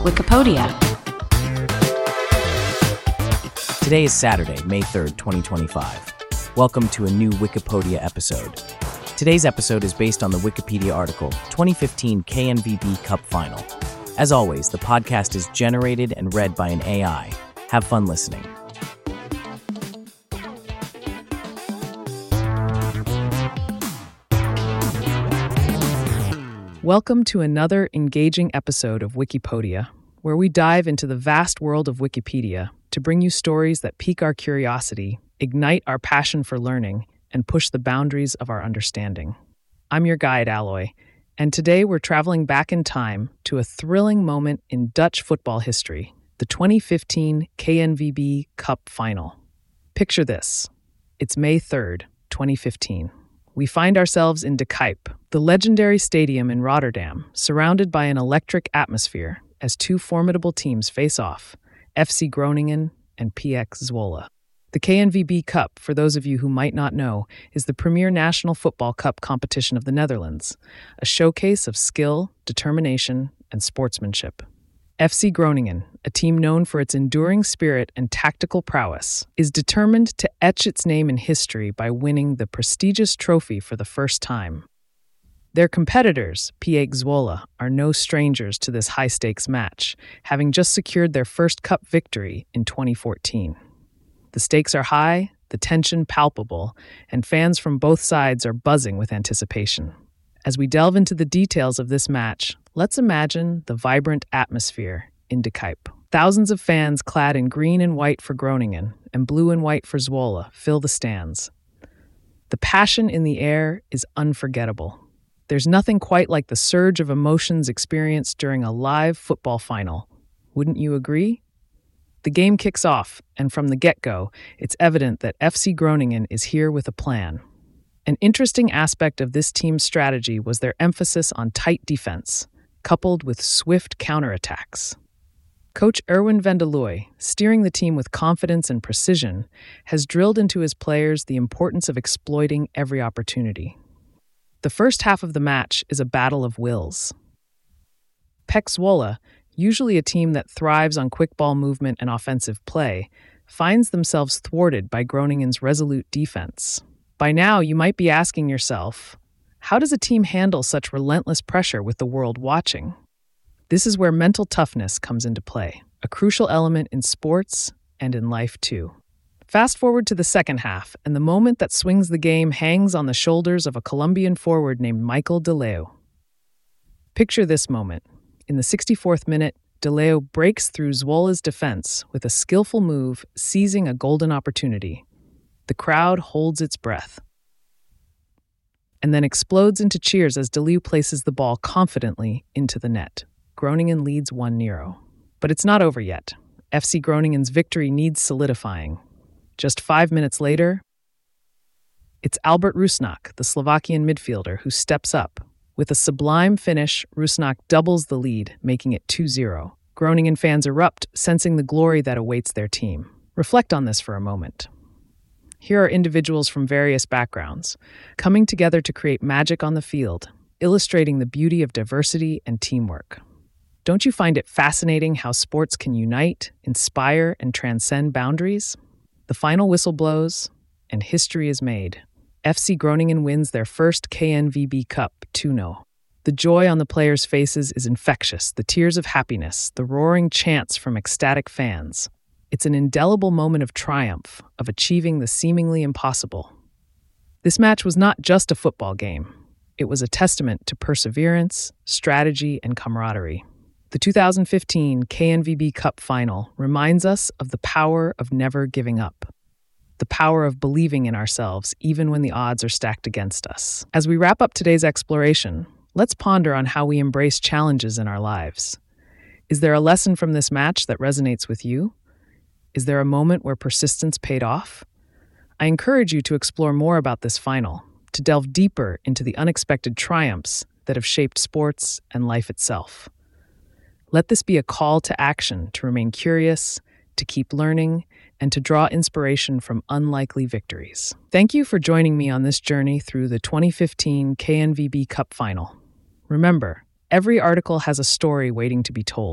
Wikipedia. Today is Saturday, May 3rd, 2025. Welcome to a new Wikipedia episode. Today's episode is based on the Wikipedia article, 2015 KNVB Cup Final. As always, the podcast is generated and read by an AI. Have fun listening. Welcome to another engaging episode of Wikipedia, where we dive into the vast world of Wikipedia to bring you stories that pique our curiosity, ignite our passion for learning, and push the boundaries of our understanding. I'm your guide, Alloy, and today we're traveling back in time to a thrilling moment in Dutch football history, the 2015 KNVB Cup Final. Picture this. It's May 3rd, 2015. We find ourselves in De Kuip, the legendary stadium in Rotterdam, surrounded by an electric atmosphere as two formidable teams face off, FC Groningen and PX Zwolle. The KNVB Cup, for those of you who might not know, is the premier national football cup competition of the Netherlands, a showcase of skill, determination, and sportsmanship. FC Groningen, a team known for its enduring spirit and tactical prowess, is determined to etch its name in history by winning the prestigious trophy for the first time. Their competitors, PX Zwolle, are no strangers to this high-stakes match, having just secured their first cup victory in 2014. The stakes are high, the tension palpable, and fans from both sides are buzzing with anticipation. As we delve into the details of this match, let's imagine the vibrant atmosphere in De Kuip. Thousands of fans clad in green and white for Groningen and blue and white for Zwolle fill the stands. The passion in the air is unforgettable. There's nothing quite like the surge of emotions experienced during a live football final. Wouldn't you agree? The game kicks off, and from the get-go, it's evident that FC Groningen is here with a plan. An interesting aspect of this team's strategy was their emphasis on tight defense, coupled with swift counterattacks. Coach Erwin van der Looy, steering the team with confidence and precision, has drilled into his players the importance of exploiting every opportunity. The first half of the match is a battle of wills. PEC Zwolle, usually a team that thrives on quick ball movement and offensive play, finds themselves thwarted by Groningen's resolute defense. By now, you might be asking yourself, how does a team handle such relentless pressure with the world watching? This is where mental toughness comes into play, a crucial element in sports and in life too. Fast forward to the second half, and the moment that swings the game hangs on the shoulders of a Colombian forward named Michael De Leeuw. Picture this moment. In the 64th minute, De Leeuw breaks through Zwolle's defense with a skillful move, seizing a golden opportunity. The crowd holds its breath and then explodes into cheers as De Leeuw places the ball confidently into the net. Groningen leads 1-0. But it's not over yet. FC Groningen's victory needs solidifying. Just 5 minutes later, it's Albert Rusnak, the Slovakian midfielder, who steps up. With a sublime finish, Rusnak doubles the lead, making it 2-0. Groningen fans erupt, sensing the glory that awaits their team. Reflect on this for a moment. Here are individuals from various backgrounds, coming together to create magic on the field, illustrating the beauty of diversity and teamwork. Don't you find it fascinating how sports can unite, inspire, and transcend boundaries? The final whistle blows, and history is made. FC Groningen wins their first KNVB Cup 2-0. The joy on the players' faces is infectious, the tears of happiness, the roaring chants from ecstatic fans. It's an indelible moment of triumph, of achieving the seemingly impossible. This match was not just a football game. It was a testament to perseverance, strategy, and camaraderie. The 2015 KNVB Cup Final reminds us of the power of never giving up, the power of believing in ourselves even when the odds are stacked against us. As we wrap up today's exploration, let's ponder on how we embrace challenges in our lives. Is there a lesson from this match that resonates with you? Is there a moment where persistence paid off? I encourage you to explore more about this final, to delve deeper into the unexpected triumphs that have shaped sports and life itself. Let this be a call to action, to remain curious, to keep learning, and to draw inspiration from unlikely victories. Thank you for joining me on this journey through the 2015 KNVB Cup Final. Remember, every article has a story waiting to be told.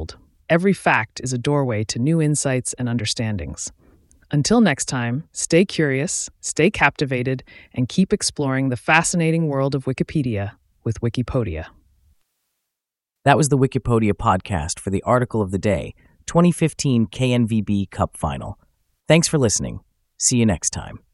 every fact is a doorway to new insights and understandings. Until next time, stay curious, stay captivated, and keep exploring the fascinating world of Wikipedia with Wikipodia. That was the Wikipodia podcast for the article of the day, 2015 KNVB Cup Final. Thanks for listening. See you next time.